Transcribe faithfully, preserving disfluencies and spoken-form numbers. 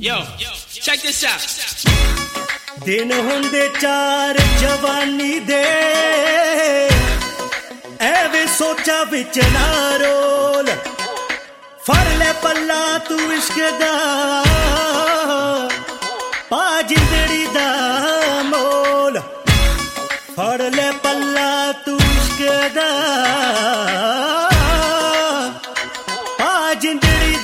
Yo, check this out. दिन हुंदे चार जवानी दे एवे सोचा विच ना रोल फड़ ले पल्ला तू इश्क दा पा जिंदड़ी दा मोल फड़ ले पल्ला तू इश्क दा